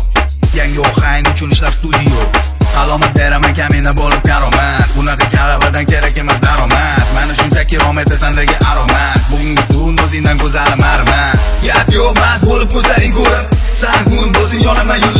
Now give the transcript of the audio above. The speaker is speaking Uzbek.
Yangi ohang uchun ishlab studio. Alomat beraman kamina bo'lib karomat. Bunaqa galabadan kerak emas daromad. Mana shunchaki rom etasan sendagi aromat. Bugungi tun o'zingdan go'zal marman. Gap yo'q mas bo'lib ko'zlaring ko'rib. San kun bo'lsin yonaman